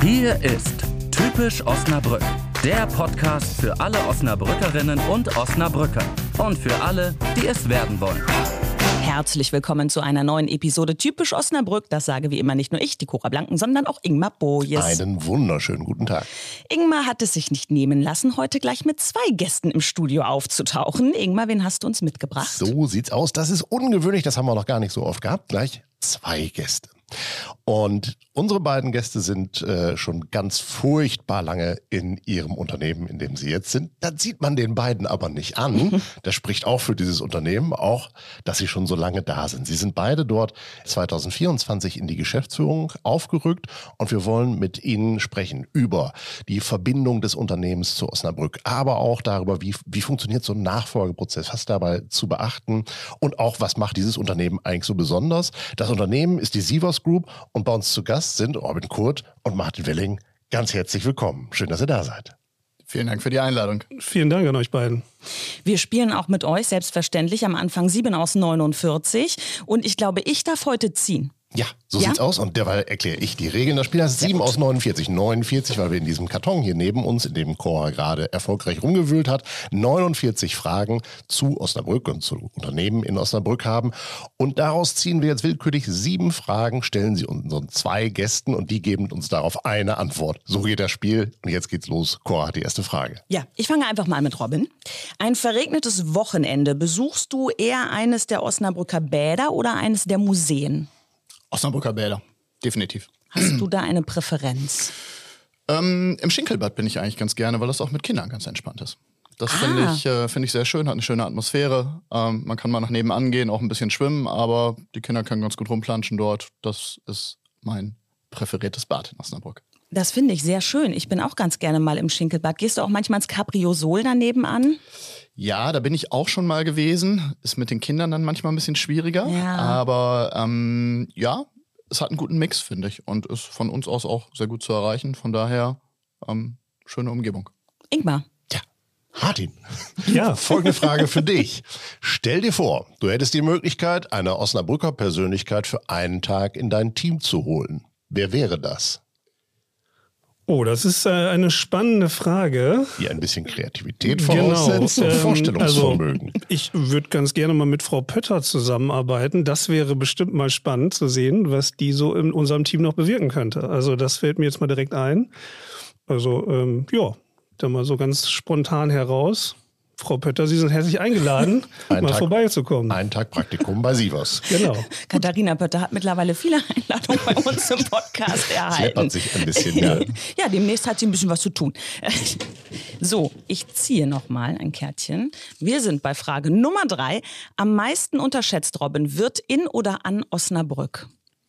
Hier ist Typisch Osnabrück, der Podcast für alle Osnabrückerinnen und Osnabrücker und für alle, die es werden wollen. Herzlich willkommen zu einer neuen Episode Typisch Osnabrück. Das sage wie immer nicht nur ich, die Cora Blanken, sondern auch Ingmar Bojes. Einen wunderschönen guten Tag. Ingmar hat es sich nicht nehmen lassen, heute gleich mit 2 Gästen im Studio aufzutauchen. Ingmar, wen hast du uns mitgebracht? So sieht's aus. Das ist ungewöhnlich, das haben wir noch gar nicht so oft gehabt. Gleich 2 Gäste. Und unsere beiden Gäste sind schon ganz furchtbar lange in ihrem Unternehmen, in dem sie jetzt sind. Das sieht man den beiden aber nicht an. Das spricht auch für dieses Unternehmen, auch, dass sie schon so lange da sind. Sie sind beide dort 2024 in die Geschäftsführung aufgerückt und wir wollen mit ihnen sprechen über die Verbindung des Unternehmens zu Osnabrück, aber auch darüber, wie funktioniert so ein Nachfolgeprozess, was dabei zu beachten und auch, was macht dieses Unternehmen eigentlich so besonders. Das Unternehmen ist die Sivers Group und bei uns zu Gast sind Orbin Kurt und Martin Welling. Ganz herzlich willkommen. Schön, dass ihr da seid. Vielen Dank für die Einladung. Vielen Dank an euch beiden. Wir spielen auch mit euch, selbstverständlich, am Anfang 7 aus 49. Und ich glaube, ich darf heute ziehen. Ja, so sieht's aus und derweil erkläre ich die Regeln. Das Spiel heißt 7 aus 49. 49, weil wir in diesem Karton hier neben uns, in dem Cora gerade erfolgreich rumgewühlt hat, 49 Fragen zu Osnabrück und zu Unternehmen in Osnabrück haben. Und daraus ziehen wir jetzt willkürlich 7 Fragen, stellen sie unseren 2 Gästen und die geben uns darauf eine Antwort. So geht das Spiel und jetzt geht's los. Cora hat die erste Frage. Ja, ich fange einfach mal an mit Robin. Ein verregnetes Wochenende. Besuchst du eher eines der Osnabrücker Bäder oder eines der Museen? Osnabrücker Bäder, definitiv. Hast du da eine Präferenz? Im Schinkelbad bin ich eigentlich ganz gerne, weil das auch mit Kindern ganz entspannt ist. Das finde ich sehr schön, hat eine schöne Atmosphäre. Man kann mal nach nebenan gehen, auch ein bisschen schwimmen, aber die Kinder können ganz gut rumplanschen dort. Das ist mein präferiertes Bad in Osnabrück. Das finde ich sehr schön. Ich bin auch ganz gerne mal im Schinkelbad. Gehst du auch manchmal ins Cabriosol daneben an? Ja, da bin ich auch schon mal gewesen. Ist mit den Kindern dann manchmal ein bisschen schwieriger. Ja. Aber ja, es hat einen guten Mix, finde ich. Und ist von uns aus auch sehr gut zu erreichen. Von daher, schöne Umgebung. Ingmar. Ja, Martin. Ja. Folgende Frage für dich. Stell dir vor, du hättest die Möglichkeit, eine Osnabrücker Persönlichkeit für einen Tag in dein Team zu holen. Wer wäre das? Oh, das ist eine spannende Frage. Die ein bisschen Kreativität voraussetzt und Vorstellungsvermögen. Also, ich würde ganz gerne mal mit Frau Pötter zusammenarbeiten. Das wäre bestimmt mal spannend zu sehen, was die so in unserem Team noch bewirken könnte. Also das fällt mir jetzt mal direkt ein. Also ja, da mal so ganz spontan heraus. Frau Pötter, Sie sind herzlich eingeladen, mal vorbeizukommen. Einen Tag Praktikum bei Sivers. Genau. Katharina Pötter hat mittlerweile viele Einladungen bei uns im Podcast erhalten. Schleppert sich ein bisschen, ja. Ja, demnächst hat sie ein bisschen was zu tun. So, ich ziehe nochmal ein Kärtchen. Wir sind bei Frage Nummer 3. Am meisten unterschätzt, Robin, wird in oder an Osnabrück?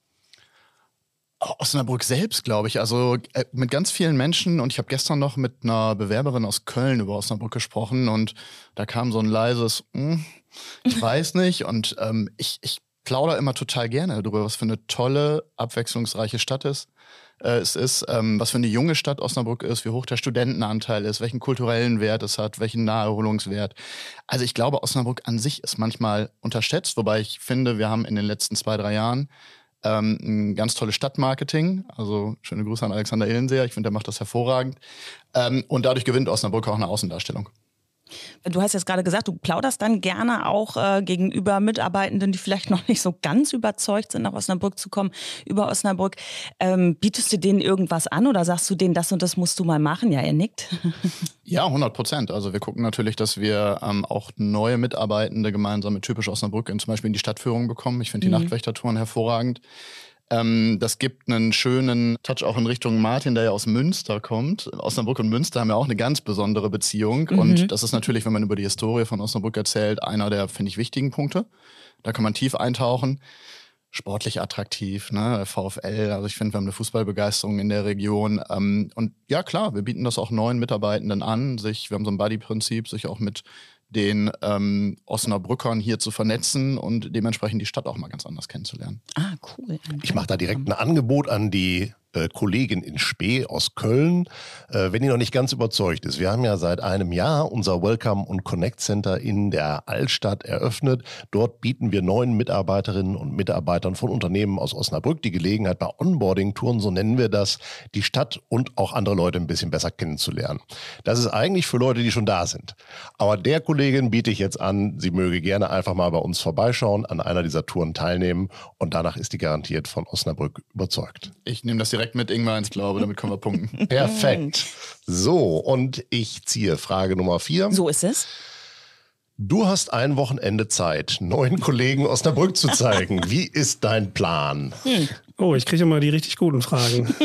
Osnabrück selbst, glaube ich. Also mit ganz vielen Menschen. Und ich habe gestern noch mit einer Bewerberin aus Köln über Osnabrück gesprochen. Und da kam so ein leises, ich weiß nicht. Und ich plaudere immer total gerne darüber, was für eine tolle, abwechslungsreiche Stadt es ist. Was für eine junge Stadt Osnabrück ist, wie hoch der Studentenanteil ist, welchen kulturellen Wert es hat, welchen Naherholungswert. Also ich glaube, Osnabrück an sich ist manchmal unterschätzt. Wobei ich finde, wir haben in den letzten 2-3 Jahren ein ganz tolles Stadtmarketing, also schöne Grüße an Alexander Illenseer, ich finde, der macht das hervorragend. Und dadurch gewinnt Osnabrück auch eine Außendarstellung. Du hast jetzt gerade gesagt, du plauderst dann gerne auch gegenüber Mitarbeitenden, die vielleicht noch nicht so ganz überzeugt sind, nach Osnabrück zu kommen, über Osnabrück. Bietest du denen irgendwas an oder sagst du denen, das und das musst du mal machen? Ja, er nickt. Ja, 100%. Also wir gucken natürlich, dass wir auch neue Mitarbeitende gemeinsam mit Typisch Osnabrück zum Beispiel in die Stadtführung bekommen. Ich finde die Nachtwächtertouren hervorragend. Das gibt einen schönen Touch auch in Richtung Martin, der ja aus Münster kommt. Osnabrück und Münster haben ja auch eine ganz besondere Beziehung. Und das ist natürlich, wenn man über die Historie von Osnabrück erzählt, einer der, finde ich, wichtigen Punkte. Da kann man tief eintauchen. Sportlich attraktiv, ne? VfL, also ich finde, wir haben eine Fußballbegeisterung in der Region. Und ja, klar, wir bieten das auch neuen Mitarbeitenden an. Wir haben so ein Buddy-Prinzip, sich auch mit den Osnabrückern hier zu vernetzen und dementsprechend die Stadt auch mal ganz anders kennenzulernen. Ah, cool. Ich mache da direkt ein Angebot an die Kollegin in Spee aus Köln, wenn die noch nicht ganz überzeugt ist. Wir haben ja seit einem Jahr unser Welcome und Connect Center in der Altstadt eröffnet. Dort bieten wir neuen Mitarbeiterinnen und Mitarbeitern von Unternehmen aus Osnabrück die Gelegenheit, bei Onboarding-Touren, so nennen wir das, die Stadt und auch andere Leute ein bisschen besser kennenzulernen. Das ist eigentlich für Leute, die schon da sind. Aber der Kollegin biete ich jetzt an, sie möge gerne einfach mal bei uns vorbeischauen, an einer dieser Touren teilnehmen und danach ist die garantiert von Osnabrück überzeugt. Ich nehme das direkt mit Ingmar ins Glaube, damit können wir punkten. Perfekt. So, und ich ziehe Frage Nummer 4. So ist es. Du hast ein Wochenende Zeit, neuen Kollegen Osnabrück zu zeigen. Wie ist dein Plan? Oh, ich kriege immer die richtig guten Fragen.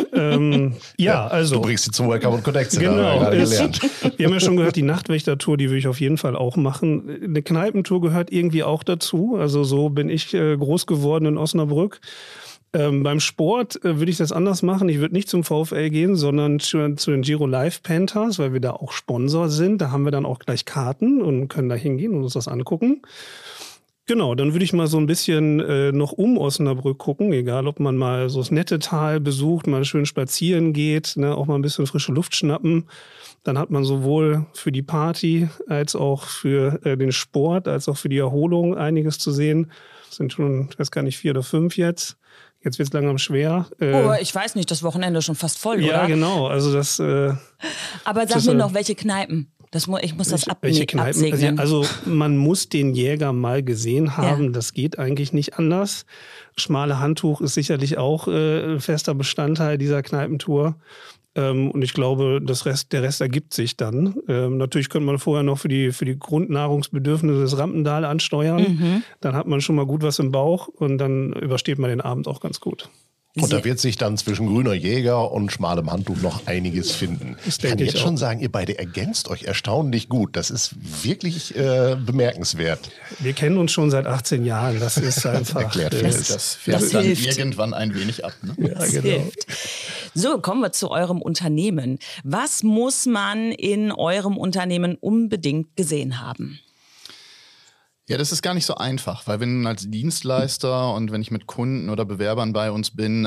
Also. Du bringst sie zum Welcome und Connect Center, Genau. haben wir gerade gelernt. Wir haben ja schon gehört, die Nachtwächtertour, die würde ich auf jeden Fall auch machen. Eine Kneipentour gehört irgendwie auch dazu. Also so bin ich groß geworden in Osnabrück. Beim Sport würde ich das anders machen. Ich würde nicht zum VfL gehen, sondern zu den Giro Live Panthers, weil wir da auch Sponsor sind. Da haben wir dann auch gleich Karten und können da hingehen und uns das angucken. Genau, dann würde ich mal so ein bisschen noch um Osnabrück gucken, egal ob man mal so das nette Tal besucht, mal schön spazieren geht, ne, auch mal ein bisschen frische Luft schnappen. Dann hat man sowohl für die Party als auch für den Sport, als auch für die Erholung einiges zu sehen. Das sind schon, ich weiß gar nicht, 4 oder 5 jetzt. Jetzt wird es langsam schwer. Ich weiß nicht, das Wochenende ist schon fast voll, oder? Ja, genau. Also das. Aber sag mir noch, welche Kneipen? Ich muss das absegnen. Also man muss den Jäger mal gesehen haben. Ja. Das geht eigentlich nicht anders. Schmale Handtuch ist sicherlich auch fester Bestandteil dieser Kneipentour. Und ich glaube, der Rest ergibt sich dann. Natürlich könnte man vorher noch für die Grundnahrungsbedürfnisse des Rampendal ansteuern. Dann hat man schon mal gut was im Bauch und dann übersteht man den Abend auch ganz gut. Und da wird sich dann zwischen grüner Jäger und schmalem Handtuch noch einiges finden. Ich kann jetzt schon sagen, ihr beide ergänzt euch erstaunlich gut. Das ist wirklich bemerkenswert. Wir kennen uns schon seit 18 Jahren. Das ist einfach... Erklärt vieles. Das fährt dann irgendwann ein wenig ab. Ne? Ja, das hilft. So, kommen wir zu eurem Unternehmen. Was muss man in eurem Unternehmen unbedingt gesehen haben? Ja, das ist gar nicht so einfach, weil wenn als Dienstleister und wenn ich mit Kunden oder Bewerbern bei uns bin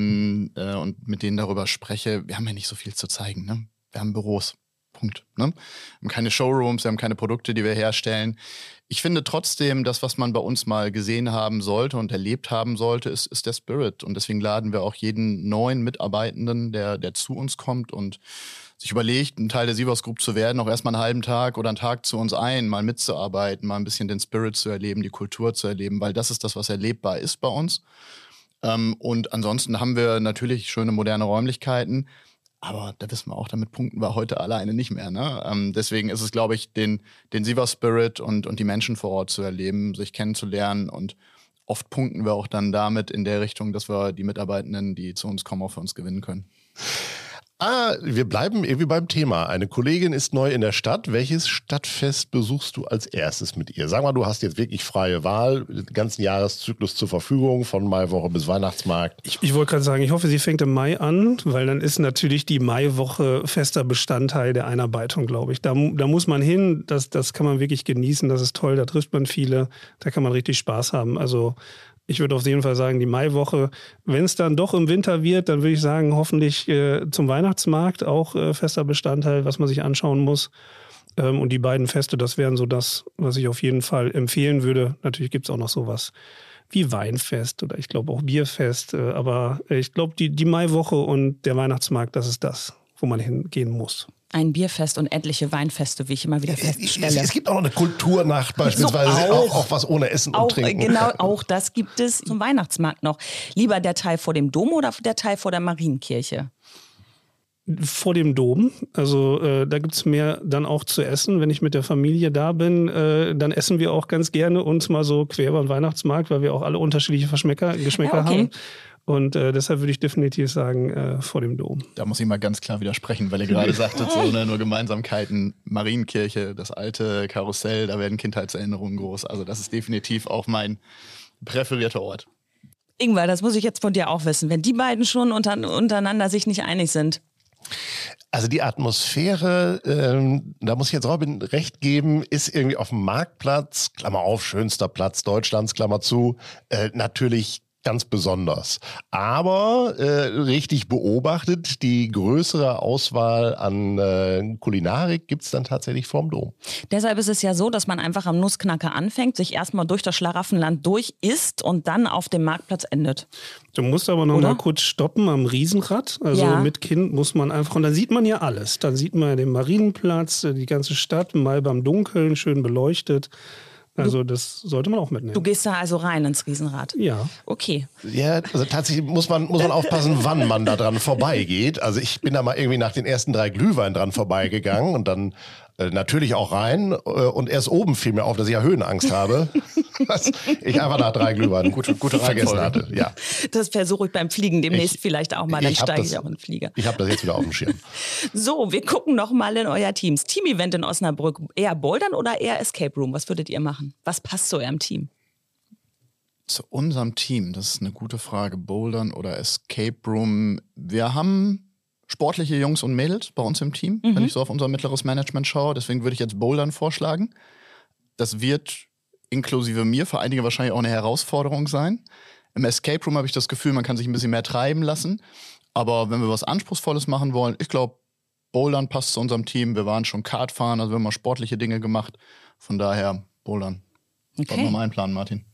und mit denen darüber spreche, wir haben ja nicht so viel zu zeigen. Ne? Wir haben Büros, Punkt. Ne? Wir haben keine Showrooms, wir haben keine Produkte, die wir herstellen. Ich finde trotzdem, das, was man bei uns mal gesehen haben sollte und erlebt haben sollte, ist der Spirit. Und deswegen laden wir auch jeden neuen Mitarbeitenden, der zu uns kommt und sich überlegt, ein Teil der Sivas Group zu werden, auch erstmal einen halben Tag oder einen Tag zu uns mal mitzuarbeiten, mal ein bisschen den Spirit zu erleben, die Kultur zu erleben, weil das ist das, was erlebbar ist bei uns. Und ansonsten haben wir natürlich schöne moderne Räumlichkeiten, aber da wissen wir auch, damit punkten wir heute alleine nicht mehr. Ne? Deswegen ist es, glaube ich, den Sivas Spirit und die Menschen vor Ort zu erleben, sich kennenzulernen und oft punkten wir auch dann damit in der Richtung, dass wir die Mitarbeitenden, die zu uns kommen, auch für uns gewinnen können. Wir bleiben irgendwie beim Thema. Eine Kollegin ist neu in der Stadt. Welches Stadtfest besuchst du als erstes mit ihr? Sag mal, du hast jetzt wirklich freie Wahl, den ganzen Jahreszyklus zur Verfügung, von Maiwoche bis Weihnachtsmarkt. Ich wollte gerade sagen, ich hoffe, sie fängt im Mai an, weil dann ist natürlich die Maiwoche fester Bestandteil der Einarbeitung, glaube ich. Da muss man hin, das kann man wirklich genießen, das ist toll, da trifft man viele, da kann man richtig Spaß haben. Also ich würde auf jeden Fall sagen, die Maiwoche, wenn es dann doch im Winter wird, dann würde ich sagen, hoffentlich zum Weihnachtsmarkt auch fester Bestandteil, was man sich anschauen muss. Und die beiden Feste, das wären so das, was ich auf jeden Fall empfehlen würde. Natürlich gibt es auch noch sowas wie Weinfest oder ich glaube auch Bierfest. Aber ich glaube, die Maiwoche und der Weihnachtsmarkt, das ist das, wo man hingehen muss. Ein Bierfest und etliche Weinfeste, wie ich immer wieder feststelle. Es gibt auch noch eine Kulturnacht beispielsweise, so auch was ohne Essen und Trinken. Genau, auch das gibt es zum Weihnachtsmarkt noch. Lieber der Teil vor dem Dom oder der Teil vor der Marienkirche? Vor dem Dom. Also da gibt es mehr dann auch zu essen. Wenn ich mit der Familie da bin, dann essen wir auch ganz gerne uns mal so quer beim Weihnachtsmarkt, weil wir auch alle unterschiedliche Geschmäcker haben. Und deshalb würde ich definitiv sagen, vor dem Dom. Da muss ich mal ganz klar widersprechen, weil ihr gerade sagtet, nur Gemeinsamkeiten. Marienkirche, das alte Karussell, da werden Kindheitserinnerungen groß. Also das ist definitiv auch mein präferierter Ort. Ingwer, das muss ich jetzt von dir auch wissen. Wenn die beiden schon untereinander sich nicht einig sind. Also die Atmosphäre, da muss ich jetzt Robin recht geben, ist irgendwie auf dem Marktplatz, Klammer auf, schönster Platz Deutschlands, Klammer zu, natürlich ganz besonders. Aber richtig beobachtet, die größere Auswahl an Kulinarik gibt es dann tatsächlich vorm Dom. Deshalb ist es ja so, dass man einfach am Nussknacker anfängt, sich erstmal durch das Schlaraffenland durch isst und dann auf dem Marktplatz endet. Du musst aber noch mal kurz stoppen am Riesenrad. Also mit Kind muss man einfach, und dann sieht man ja alles. Dann sieht man den Marienplatz, die ganze Stadt, mal beim Dunkeln, schön beleuchtet. Also das sollte man auch mitnehmen. Du gehst da also rein ins Riesenrad? Ja. Okay. Ja, also tatsächlich muss man aufpassen, wann man da dran vorbeigeht. Also ich bin da mal irgendwie nach den ersten 3 Glühwein dran vorbeigegangen und dann natürlich auch rein. Und erst oben fiel mir auf, dass ich ja Höhenangst habe. Was ich einfach nach 3 Glühwein gute vergessen hatte. Ja. Das versuche ich beim Fliegen demnächst vielleicht auch mal, dann steige ich auch in den Flieger. Ich habe das jetzt wieder auf dem Schirm. So, wir gucken noch mal in euer Teams. Team-Event in Osnabrück, eher Bouldern oder eher Escape Room? Was würdet ihr machen? Was passt zu eurem Team? Zu unserem Team, das ist eine gute Frage. Bouldern oder Escape Room. Wir haben sportliche Jungs und Mädels bei uns im Team, wenn ich so auf unser mittleres Management schaue. Deswegen würde ich jetzt Bouldern vorschlagen. Das wird inklusive mir für einige wahrscheinlich auch eine Herausforderung sein. Im Escape Room habe ich das Gefühl, man kann sich ein bisschen mehr treiben lassen. Aber wenn wir was Anspruchsvolles machen wollen, ich glaube, Bouldern passt zu unserem Team. Wir waren schon Kartfahren, also wir haben mal sportliche Dinge gemacht. Von daher Bouldern. Okay. Sollten wir mal einplanen, Martin.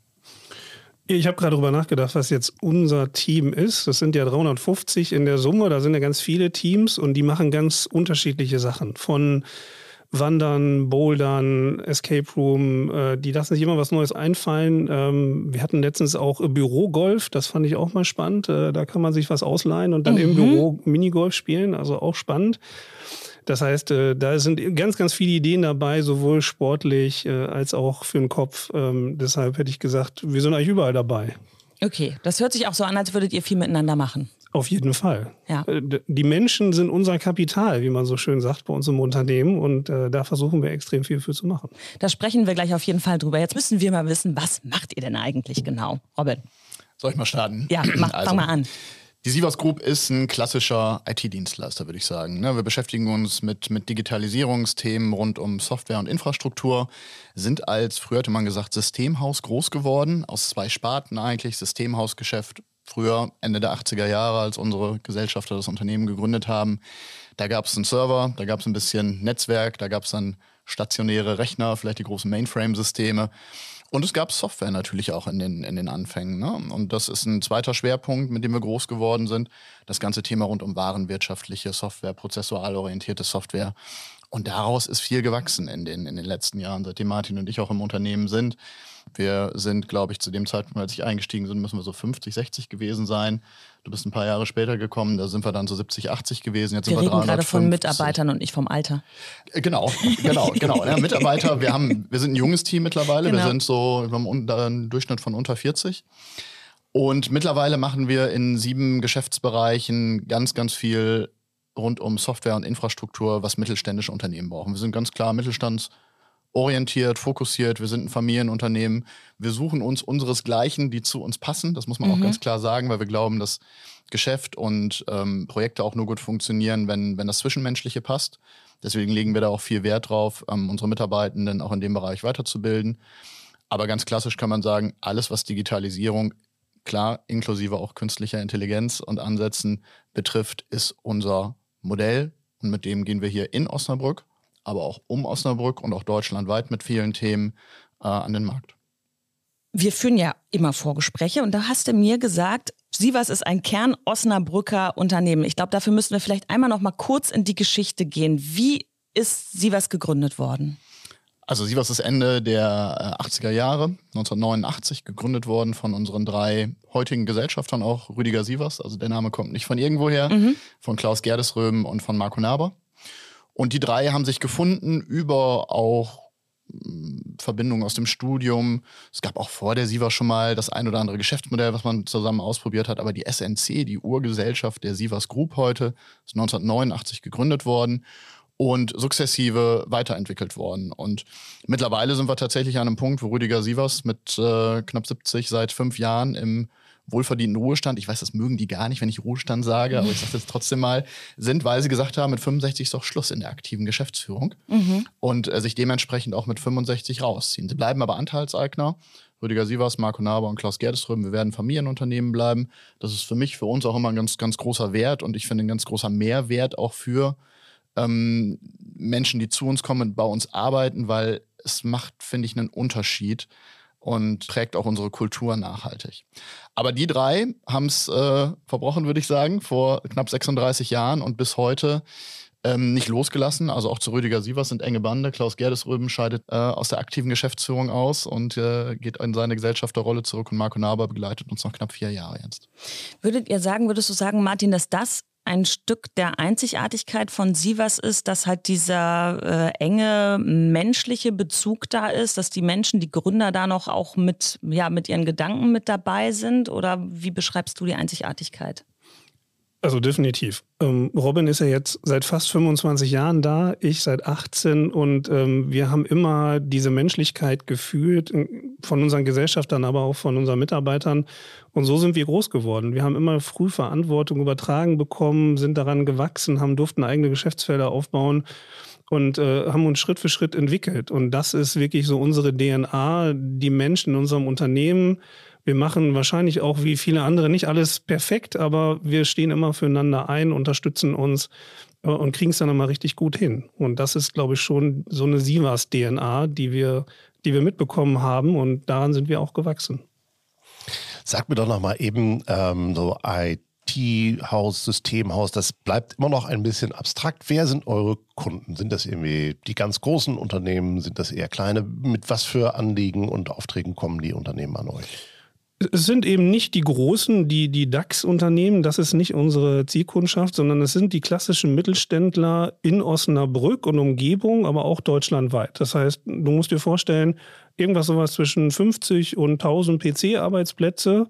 Ich habe gerade darüber nachgedacht, was jetzt unser Team ist. Das sind ja 350 in der Summe. Da sind ja ganz viele Teams und die machen ganz unterschiedliche Sachen. Von Wandern, Bouldern, Escape Room. Die lassen sich immer was Neues einfallen. Wir hatten letztens auch Bürogolf. Das fand ich auch mal spannend. Da kann man sich was ausleihen und dann im Büro Minigolf spielen. Also auch spannend. Das heißt, da sind ganz, ganz viele Ideen dabei, sowohl sportlich als auch für den Kopf. Deshalb hätte ich gesagt, wir sind eigentlich überall dabei. Okay, das hört sich auch so an, als würdet ihr viel miteinander machen. Auf jeden Fall. Ja. Die Menschen sind unser Kapital, wie man so schön sagt bei uns im Unternehmen. Und da versuchen wir extrem viel für zu machen. Da sprechen wir gleich auf jeden Fall drüber. Jetzt müssen wir mal wissen, was macht ihr denn eigentlich genau? Robin? Soll ich mal starten? Ja, fang mal an. Die Sivas Group ist ein klassischer IT-Dienstleister, würde ich sagen. Wir beschäftigen uns mit Digitalisierungsthemen rund um Software und Infrastruktur, sind als, früher hätte man gesagt, Systemhaus groß geworden, aus 2 Sparten eigentlich, Systemhausgeschäft. Früher, Ende der 80er Jahre, als unsere Gesellschafter das Unternehmen gegründet haben, da gab es einen Server, da gab es ein bisschen Netzwerk, da gab es dann stationäre Rechner, vielleicht die großen Mainframe-Systeme. Und es gab Software natürlich auch in den Anfängen. Ne? Und das ist ein zweiter Schwerpunkt, mit dem wir groß geworden sind. Das ganze Thema rund um warenwirtschaftliche Software, prozessual orientierte Software. Und daraus ist viel gewachsen in den letzten Jahren, seitdem Martin und ich auch im Unternehmen sind. Wir sind, glaube ich, zu dem Zeitpunkt, als ich eingestiegen bin, müssen wir so 50, 60 gewesen sein. Du bist ein paar Jahre später gekommen, da sind wir dann so 70, 80 gewesen. Jetzt wir sind wir reden gerade von Mitarbeitern und nicht vom Alter. Genau. Ja, Mitarbeiter, wir sind ein junges Team mittlerweile. Genau. Wir haben einen Durchschnitt von unter 40. Und mittlerweile machen wir in 7 Geschäftsbereichen ganz, ganz viel rund um Software und Infrastruktur, was mittelständische Unternehmen brauchen. Wir sind ganz klar mittelstandsorientiert, fokussiert. Wir sind ein Familienunternehmen. Wir suchen uns unseresgleichen, die zu uns passen. Das muss man auch ganz klar sagen, weil wir glauben, dass Geschäft und Projekte auch nur gut funktionieren, wenn das Zwischenmenschliche passt. Deswegen legen wir da auch viel Wert drauf, unsere Mitarbeitenden auch in dem Bereich weiterzubilden. Aber ganz klassisch kann man sagen, alles, was Digitalisierung, klar, inklusive auch künstlicher Intelligenz und Ansätzen betrifft, ist unser Modell. Und mit dem gehen wir hier in Osnabrück, aber auch um Osnabrück und auch deutschlandweit mit vielen Themen an den Markt. Wir führen ja immer Vorgespräche und da hast du mir gesagt, Sivas ist ein Kern-Osnabrücker Unternehmen. Ich glaube, dafür müssen wir vielleicht einmal noch mal kurz in die Geschichte gehen. Wie ist Sivas gegründet worden? Also Sivas ist Ende der 80er Jahre, 1989, gegründet worden von unseren 3 heutigen Gesellschaftern, auch Rüdiger Sivas. Also der Name kommt nicht von irgendwoher, von Klaus Gerdesröhm und von Marco Naber. Und die 3 haben sich gefunden über auch Verbindungen aus dem Studium. Es gab auch vor der Sivas schon mal das ein oder andere Geschäftsmodell, was man zusammen ausprobiert hat. Aber die SNC, die Urgesellschaft der Sivas Group heute, ist 1989 gegründet worden und sukzessive weiterentwickelt worden. Und mittlerweile sind wir tatsächlich an einem Punkt, wo Rüdiger Sivas mit knapp 70 seit 5 Jahren im wohlverdienten Ruhestand, ich weiß, das mögen die gar nicht, wenn ich Ruhestand sage, aber ich sage jetzt trotzdem mal, sind, weil sie gesagt haben, mit 65 ist doch Schluss in der aktiven Geschäftsführung und sich dementsprechend auch mit 65 rausziehen. Sie bleiben aber Anteilseigner. Rüdiger Sievers, Marco Naber und Klaus Gerdeström, wir werden Familienunternehmen bleiben. Das ist für uns auch immer ein ganz, ganz großer Wert und ich finde ein ganz großer Mehrwert auch für Menschen, die zu uns kommen und bei uns arbeiten, weil es macht, finde ich, einen Unterschied und prägt auch unsere Kultur nachhaltig. Aber die 3 haben es verbrochen, würde ich sagen, vor knapp 36 Jahren und bis heute nicht losgelassen. Also auch zu Rüdiger Sievers sind enge Bande. Klaus Gerdeström scheidet aus der aktiven Geschäftsführung aus und geht in seine Gesellschafterrolle zurück und Marco Naber begleitet uns noch knapp 4 Jahre jetzt. Würdest du sagen, Martin, dass das ein Stück der Einzigartigkeit von Sievers ist, dass halt dieser enge menschliche Bezug da ist, dass die Menschen, die Gründer da noch auch mit ihren Gedanken mit dabei sind? Oder wie beschreibst du die Einzigartigkeit? Also definitiv. Robin ist ja jetzt seit fast 25 Jahren da, ich seit 18 und wir haben immer diese Menschlichkeit gefühlt von unseren Gesellschaftern, aber auch von unseren Mitarbeitern und so sind wir groß geworden. Wir haben immer früh Verantwortung übertragen bekommen, sind daran gewachsen, durften eigene Geschäftsfelder aufbauen und haben uns Schritt für Schritt entwickelt und das ist wirklich so unsere DNA, die Menschen in unserem Unternehmen. Wir machen wahrscheinlich auch wie viele andere nicht alles perfekt, aber wir stehen immer füreinander ein, unterstützen uns und kriegen es dann immer richtig gut hin. Und das ist, glaube ich, schon so eine Sievers-DNA, die wir mitbekommen haben und daran sind wir auch gewachsen. Sag mir doch noch mal eben so IT-Haus, Systemhaus, das bleibt immer noch ein bisschen abstrakt. Wer sind eure Kunden? Sind das irgendwie die ganz großen Unternehmen? Sind das eher kleine? Mit was für Anliegen und Aufträgen kommen die Unternehmen an euch? Es sind eben nicht die großen, die DAX-Unternehmen, das ist nicht unsere Zielkundschaft, sondern es sind die klassischen Mittelständler in Osnabrück und Umgebung, aber auch deutschlandweit. Das heißt, du musst dir vorstellen, sowas zwischen 50 und 1000 PC-Arbeitsplätze,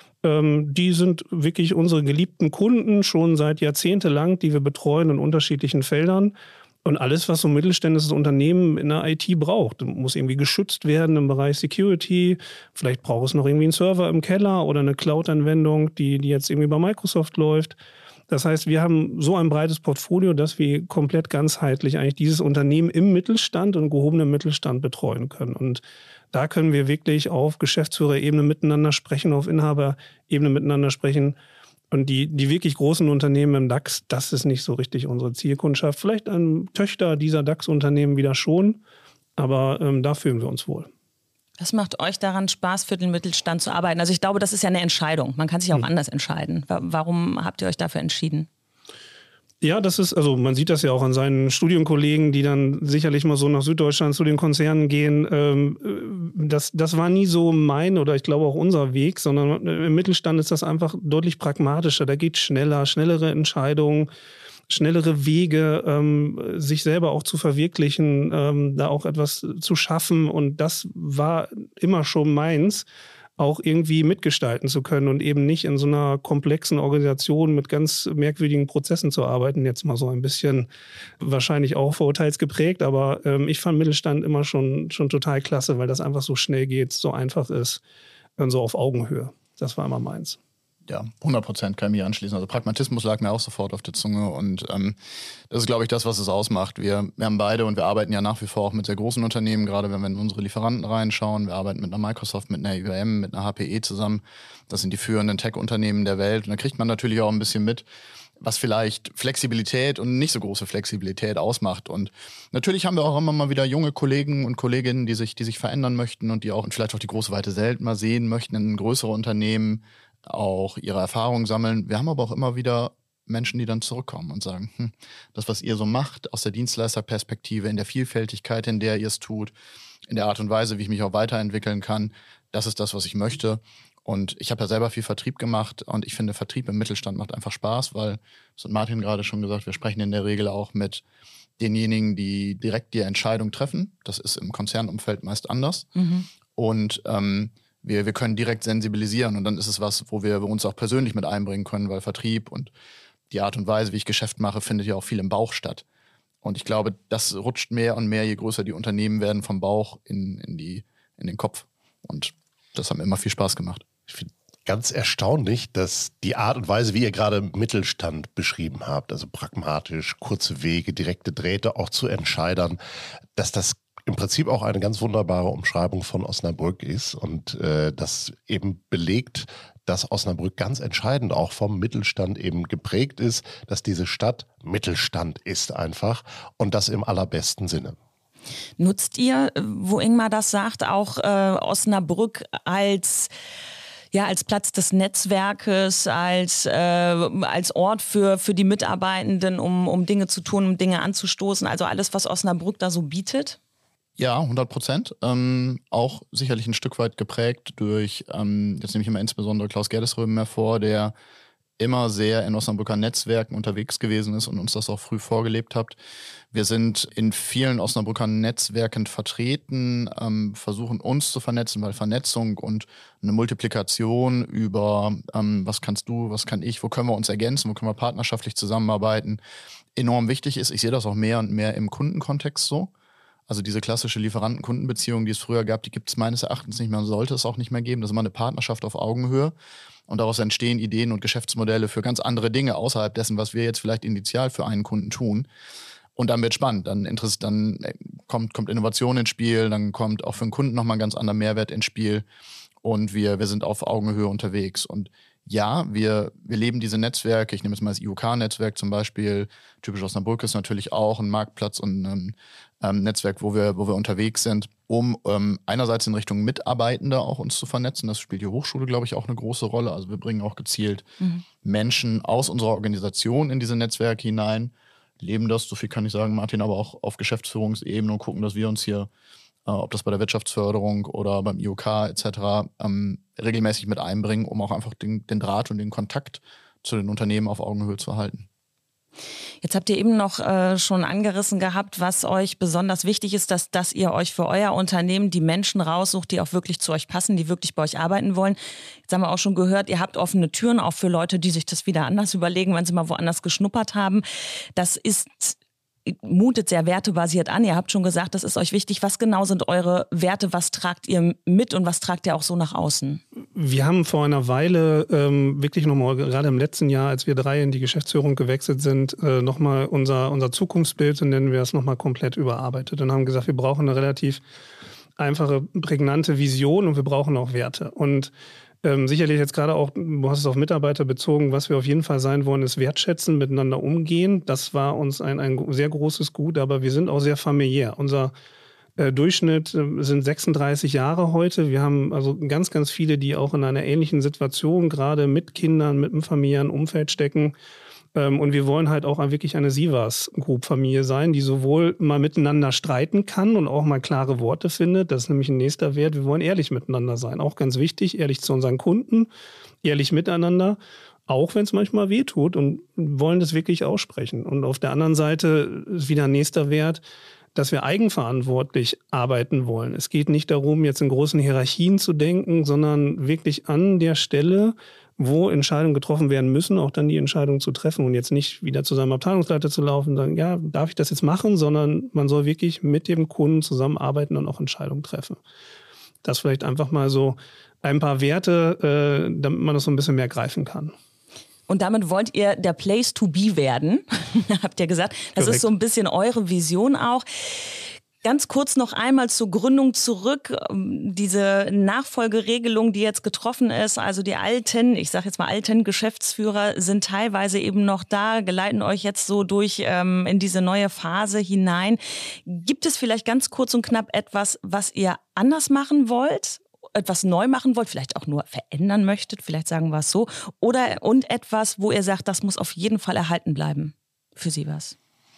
die sind wirklich unsere geliebten Kunden schon seit jahrzehntelang, die wir betreuen in unterschiedlichen Feldern. Und alles, was so ein mittelständisches Unternehmen in der IT braucht, muss irgendwie geschützt werden im Bereich Security. Vielleicht braucht es noch irgendwie einen Server im Keller oder eine Cloud-Anwendung, die jetzt irgendwie bei Microsoft läuft. Das heißt, wir haben so ein breites Portfolio, dass wir komplett ganzheitlich eigentlich dieses Unternehmen im Mittelstand und gehobenen Mittelstand betreuen können. Und da können wir wirklich auf Geschäftsführerebene miteinander sprechen, auf Inhaberebene miteinander sprechen. Und die wirklich großen Unternehmen im DAX, das ist nicht so richtig unsere Zielkundschaft. Vielleicht Töchter dieser DAX-Unternehmen wieder schon, aber da fühlen wir uns wohl. Was macht euch daran Spaß, für den Mittelstand zu arbeiten? Also ich glaube, das ist ja eine Entscheidung. Man kann sich auch anders entscheiden. Warum habt ihr euch dafür entschieden? Ja, man sieht das ja auch an seinen Studienkollegen, die dann sicherlich mal so nach Süddeutschland zu den Konzernen gehen. Das war nie so mein oder ich glaube auch unser Weg, sondern im Mittelstand ist das einfach deutlich pragmatischer. Da geht schnellere Entscheidungen, schnellere Wege, sich selber auch zu verwirklichen, da auch etwas zu schaffen. Und das war immer schon meins, auch irgendwie mitgestalten zu können und eben nicht in so einer komplexen Organisation mit ganz merkwürdigen Prozessen zu arbeiten. Jetzt mal so ein bisschen wahrscheinlich auch vorurteilsgeprägt, aber ich fand Mittelstand immer schon total klasse, weil das einfach so schnell geht, so einfach ist und so auf Augenhöhe. Das war immer meins. Ja, 100% kann ich mich anschließen. Also Pragmatismus lag mir auch sofort auf der Zunge und das ist, glaube ich, das, was es ausmacht. Wir haben beide und wir arbeiten ja nach wie vor auch mit sehr großen Unternehmen, gerade wenn wir in unsere Lieferanten reinschauen. Wir arbeiten mit einer Microsoft, mit einer IBM, mit einer HPE zusammen. Das sind die führenden Tech-Unternehmen der Welt und da kriegt man natürlich auch ein bisschen mit, was vielleicht Flexibilität und nicht so große Flexibilität ausmacht. Und natürlich haben wir auch immer mal wieder junge Kollegen und Kolleginnen, die sich verändern möchten und die auch vielleicht auch die große weite Welt mal sehen möchten in größere Unternehmen, auch ihre Erfahrungen sammeln. Wir haben aber auch immer wieder Menschen, die dann zurückkommen und sagen, das, was ihr so macht, aus der Dienstleisterperspektive, in der Vielfältigkeit, in der ihr es tut, in der Art und Weise, wie ich mich auch weiterentwickeln kann, das ist das, was ich möchte. Und ich habe ja selber viel Vertrieb gemacht und ich finde, Vertrieb im Mittelstand macht einfach Spaß, weil, das hat Martin gerade schon gesagt, wir sprechen in der Regel auch mit denjenigen, die direkt die Entscheidung treffen. Das ist im Konzernumfeld meist anders. Und wir können direkt sensibilisieren und dann ist es was, wo wir uns auch persönlich mit einbringen können, weil Vertrieb und die Art und Weise, wie ich Geschäft mache, findet ja auch viel im Bauch statt. Und ich glaube, das rutscht mehr und mehr, je größer die Unternehmen werden, vom Bauch in den Kopf. Und das hat mir immer viel Spaß gemacht. Ich finde ganz erstaunlich, dass die Art und Weise, wie ihr gerade Mittelstand beschrieben habt, also pragmatisch, kurze Wege, direkte Drähte auch zu Entscheidern, dass das im Prinzip auch eine ganz wunderbare Umschreibung von Osnabrück ist und das eben belegt, dass Osnabrück ganz entscheidend auch vom Mittelstand eben geprägt ist, dass diese Stadt Mittelstand ist einfach und das im allerbesten Sinne. Nutzt ihr, wo Ingmar das sagt, auch Osnabrück als Platz des Netzwerkes, als Ort für die Mitarbeitenden, um Dinge zu tun, um Dinge anzustoßen, also alles, was Osnabrück da so bietet? Ja, 100%. Auch sicherlich ein Stück weit geprägt durch, jetzt nehme ich immer insbesondere Klaus Gerdesröben hervor, der immer sehr in Osnabrücker Netzwerken unterwegs gewesen ist und uns das auch früh vorgelebt hat. Wir sind in vielen Osnabrücker Netzwerken vertreten, versuchen uns zu vernetzen, weil Vernetzung und eine Multiplikation über was kannst du, was kann ich, wo können wir uns ergänzen, wo können wir partnerschaftlich zusammenarbeiten, enorm wichtig ist. Ich sehe das auch mehr und mehr im Kundenkontext so. Also diese klassische Lieferanten-Kundenbeziehung, die es früher gab, die gibt es meines Erachtens nicht mehr und sollte es auch nicht mehr geben. Das ist immer eine Partnerschaft auf Augenhöhe. Und daraus entstehen Ideen und Geschäftsmodelle für ganz andere Dinge außerhalb dessen, was wir jetzt vielleicht initial für einen Kunden tun. Und dann wird spannend. Dann kommt Innovation ins Spiel, dann kommt auch für den Kunden nochmal ein ganz anderer Mehrwert ins Spiel. Und wir sind auf Augenhöhe unterwegs. Und ja, wir leben diese Netzwerke. Ich nehme jetzt mal das IOK-Netzwerk zum Beispiel. Typisch Osnabrück ist natürlich auch ein Marktplatz und ein Netzwerk, wo wir unterwegs sind, um einerseits in Richtung Mitarbeitende auch uns zu vernetzen. Das spielt die Hochschule, glaube ich, auch eine große Rolle. Also wir bringen auch gezielt Menschen aus unserer Organisation in diese Netzwerke hinein, leben das, so viel kann ich sagen, Martin, aber auch auf Geschäftsführungsebene und gucken, dass wir uns hier, ob das bei der Wirtschaftsförderung oder beim IOK etc. Regelmäßig mit einbringen, um auch einfach den Draht und den Kontakt zu den Unternehmen auf Augenhöhe zu halten. Jetzt habt ihr eben noch schon angerissen gehabt, was euch besonders wichtig ist, dass ihr euch für euer Unternehmen die Menschen raussucht, die auch wirklich zu euch passen, die wirklich bei euch arbeiten wollen. Jetzt haben wir auch schon gehört, ihr habt offene Türen auch für Leute, die sich das wieder anders überlegen, wenn sie mal woanders geschnuppert haben. Das mutet sehr wertebasiert an. Ihr habt schon gesagt, das ist euch wichtig. Was genau sind eure Werte? Was tragt ihr mit und was tragt ihr auch so nach außen? Wir haben vor einer Weile wirklich nochmal, gerade im letzten Jahr, als wir 3 in die Geschäftsführung gewechselt sind, nochmal unser Zukunftsbild, so nennen wir es, nochmal komplett überarbeitet und haben gesagt, wir brauchen eine relativ einfache, prägnante Vision und wir brauchen auch Werte. Und sicherlich jetzt gerade auch, du hast es auf Mitarbeiter bezogen, was wir auf jeden Fall sein wollen, ist wertschätzen, miteinander umgehen. Das war uns ein sehr großes Gut, aber wir sind auch sehr familiär. Unser Durchschnitt sind 36 Jahre heute. Wir haben also ganz, ganz viele, die auch in einer ähnlichen Situation, gerade mit Kindern, mit einem familiären Umfeld stecken. Und wir wollen halt auch wirklich eine Sivas-Group-Familie sein, die sowohl mal miteinander streiten kann und auch mal klare Worte findet. Das ist nämlich ein nächster Wert. Wir wollen ehrlich miteinander sein. Auch ganz wichtig, ehrlich zu unseren Kunden, ehrlich miteinander, auch wenn es manchmal wehtut und wollen das wirklich aussprechen. Und auf der anderen Seite ist wieder ein nächster Wert, dass wir eigenverantwortlich arbeiten wollen. Es geht nicht darum, jetzt in großen Hierarchien zu denken, sondern wirklich an der Stelle, wo Entscheidungen getroffen werden müssen, auch dann die Entscheidung zu treffen und jetzt nicht wieder zu seinem Abteilungsleiter zu laufen und sagen, ja, darf ich das jetzt machen, sondern man soll wirklich mit dem Kunden zusammenarbeiten und auch Entscheidungen treffen. Das vielleicht einfach mal so ein paar Werte, damit man das so ein bisschen mehr greifen kann. Und damit wollt ihr der Place to be werden, habt ihr gesagt. Das Korrekt. ist so ein bisschen eure Vision auch. Ganz kurz noch einmal zur Gründung zurück. Diese Nachfolgeregelung, die jetzt getroffen ist, also die alten, ich sage jetzt mal alten Geschäftsführer sind teilweise eben noch da, geleiten euch jetzt so durch in diese neue Phase hinein. Gibt es vielleicht ganz kurz und knapp etwas, was ihr anders machen wollt? Etwas neu machen wollt, vielleicht auch nur verändern möchtet, vielleicht sagen wir es so, und etwas, wo ihr sagt, das muss auf jeden Fall erhalten bleiben für Sivas?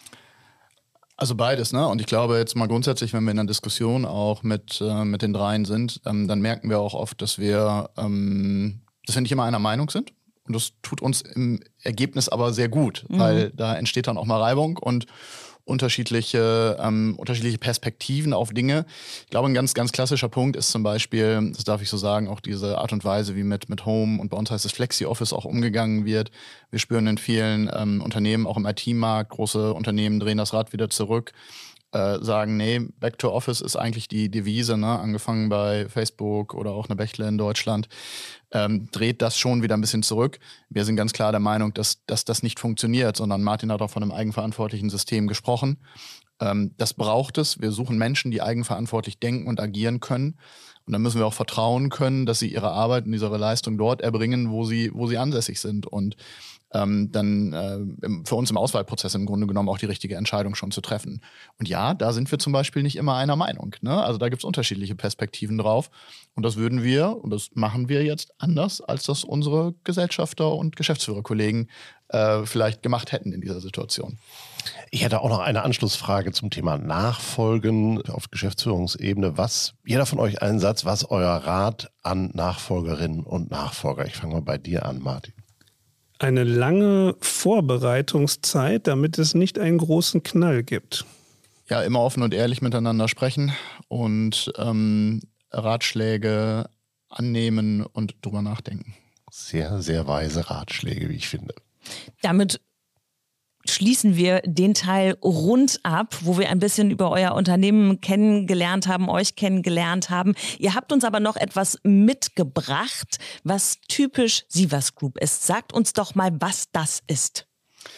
Also beides, ne? Und ich glaube jetzt mal grundsätzlich, wenn wir in einer Diskussion auch mit den dreien sind, dann merken wir auch oft, dass wir nicht immer einer Meinung sind. Und das tut uns im Ergebnis aber sehr gut, weil da entsteht dann auch mal Reibung und unterschiedliche Perspektiven auf Dinge. Ich glaube, ein ganz, ganz klassischer Punkt ist zum Beispiel, das darf ich so sagen, auch diese Art und Weise, wie mit Home und bei uns heißt es Flexi-Office auch umgegangen wird. Wir spüren in vielen Unternehmen, auch im IT-Markt, große Unternehmen drehen das Rad wieder zurück, sagen, nee, Back to Office ist eigentlich die Devise, ne? Angefangen bei Facebook oder auch eine Bechtle in Deutschland, dreht das schon wieder ein bisschen zurück. Wir sind ganz klar der Meinung, dass das nicht funktioniert, sondern Martin hat auch von einem eigenverantwortlichen System gesprochen. Das braucht es. Wir suchen Menschen, die eigenverantwortlich denken und agieren können. Und dann müssen wir auch vertrauen können, dass sie ihre Arbeit und ihre Leistung dort erbringen, wo sie ansässig sind. Und dann für uns im Auswahlprozess im Grunde genommen auch die richtige Entscheidung schon zu treffen. Und ja, da sind wir zum Beispiel nicht immer einer Meinung. Ne? Also da gibt es unterschiedliche Perspektiven drauf. Und das machen wir jetzt anders, als das unsere Gesellschafter und Geschäftsführerkollegen vielleicht gemacht hätten in dieser Situation. Ich hätte auch noch eine Anschlussfrage zum Thema Nachfolgen auf Geschäftsführungsebene. Jeder von euch einen Satz, was euer Rat an Nachfolgerinnen und Nachfolger? Ich fange mal bei dir an, Martin. Eine lange Vorbereitungszeit, damit es nicht einen großen Knall gibt. Ja, immer offen und ehrlich miteinander sprechen und Ratschläge annehmen und drüber nachdenken. Sehr, sehr weise Ratschläge, wie ich finde. Damit schließen wir den Teil rund ab, wo wir ein bisschen über euer Unternehmen kennengelernt haben, euch kennengelernt haben. Ihr habt uns aber noch etwas mitgebracht, was typisch Sivas Group ist. Sagt uns doch mal, was das ist.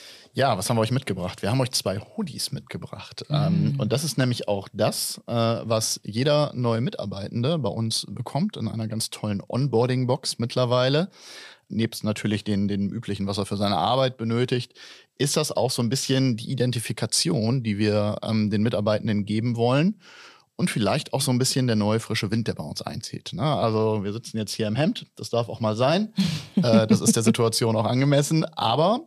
Ja, was haben wir euch mitgebracht? Wir haben euch 2 Hoodies mitgebracht. Und das ist nämlich auch das, was jeder neue Mitarbeitende bei uns bekommt in einer ganz tollen Onboarding-Box mittlerweile. Nebst natürlich den üblichen, was er für seine Arbeit benötigt, ist das auch so ein bisschen die Identifikation, die wir den Mitarbeitenden geben wollen. Und vielleicht auch so ein bisschen der neue frische Wind, der bei uns einzieht. Ne? Also wir sitzen jetzt hier im Hemd, das darf auch mal sein. Das ist der Situation auch angemessen. Aber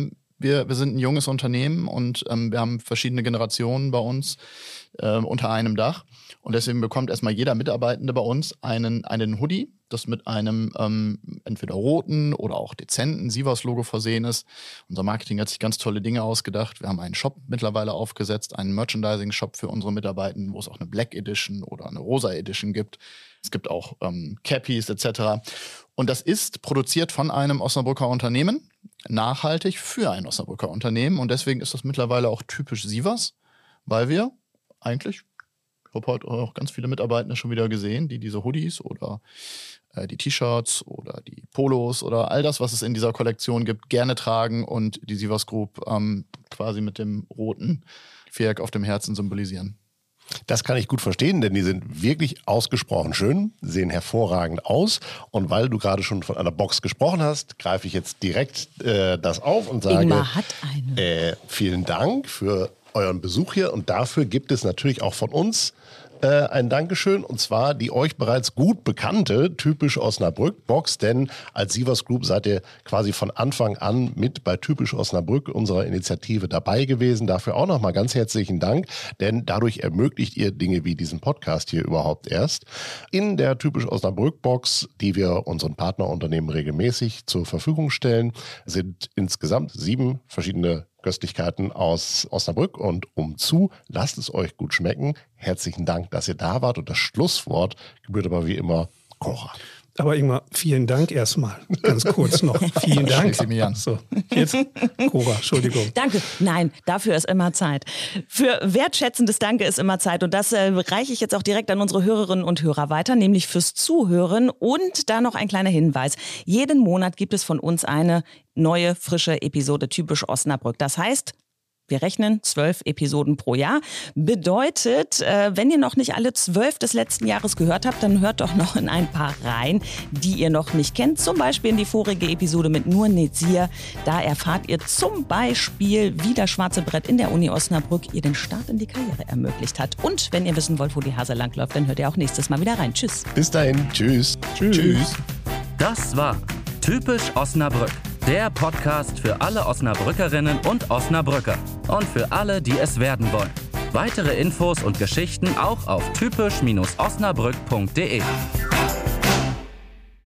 wir sind ein junges Unternehmen und wir haben verschiedene Generationen bei uns unter einem Dach. Und deswegen bekommt erstmal jeder Mitarbeitende bei uns einen Hoodie, das mit einem entweder roten oder auch dezenten Sivas-Logo versehen ist. Unser Marketing hat sich ganz tolle Dinge ausgedacht. Wir haben einen Shop mittlerweile aufgesetzt, einen Merchandising-Shop für unsere Mitarbeitenden, wo es auch eine Black Edition oder eine Rosa Edition gibt. Es gibt auch Cappies etc. Und das ist produziert von einem Osnabrücker Unternehmen, nachhaltig für ein Osnabrücker Unternehmen. Und deswegen ist das mittlerweile auch typisch Sivas, weil wir eigentlich, ich habe heute auch ganz viele Mitarbeitende schon wieder gesehen, die diese Hoodies oder die T-Shirts oder die Polos oder all das, was es in dieser Kollektion gibt, gerne tragen und die Sivas Group quasi mit dem roten Viereck auf dem Herzen symbolisieren. Das kann ich gut verstehen, denn die sind wirklich ausgesprochen schön, sehen hervorragend aus. Und weil du gerade schon von einer Box gesprochen hast, greife ich jetzt direkt das auf und sage, Ingmar hat eine. Vielen Dank für euren Besuch hier. Und dafür gibt es natürlich auch von uns ein Dankeschön, und zwar die euch bereits gut bekannte Typisch Osnabrück Box, denn als Sivas Group seid ihr quasi von Anfang an mit bei Typisch Osnabrück unserer Initiative dabei gewesen. Dafür auch nochmal ganz herzlichen Dank, denn dadurch ermöglicht ihr Dinge wie diesen Podcast hier überhaupt erst. In der Typisch Osnabrück Box, die wir unseren Partnerunternehmen regelmäßig zur Verfügung stellen, sind insgesamt 7 verschiedene Köstlichkeiten aus Osnabrück und umzu. Lasst es euch gut schmecken. Herzlichen Dank, dass ihr da wart. Und das Schlusswort gebührt aber wie immer Cora. Aber Ingmar, vielen Dank erstmal. Ganz kurz noch. Vielen Dank. So, jetzt Cora, Entschuldigung. Danke. Nein, dafür ist immer Zeit. Für wertschätzendes Danke ist immer Zeit. Und das reiche ich jetzt auch direkt an unsere Hörerinnen und Hörer weiter, nämlich fürs Zuhören. Und da noch ein kleiner Hinweis. Jeden Monat gibt es von uns eine neue, frische Episode Typisch Osnabrück. Das heißt, wir rechnen 12 Episoden pro Jahr. Bedeutet, wenn ihr noch nicht alle 12 des letzten Jahres gehört habt, dann hört doch noch in ein paar rein, die ihr noch nicht kennt. Zum Beispiel in die vorige Episode mit Nur Nezir. Da erfahrt ihr zum Beispiel, wie das schwarze Brett in der Uni Osnabrück ihr den Start in die Karriere ermöglicht hat. Und wenn ihr wissen wollt, wo die Hase langläuft, dann hört ihr auch nächstes Mal wieder rein. Tschüss. Bis dahin. Tschüss. Tschüss. Das war Typisch Osnabrück, der Podcast für alle Osnabrückerinnen und Osnabrücker und für alle, die es werden wollen. Weitere Infos und Geschichten auch auf typisch-osnabrück.de.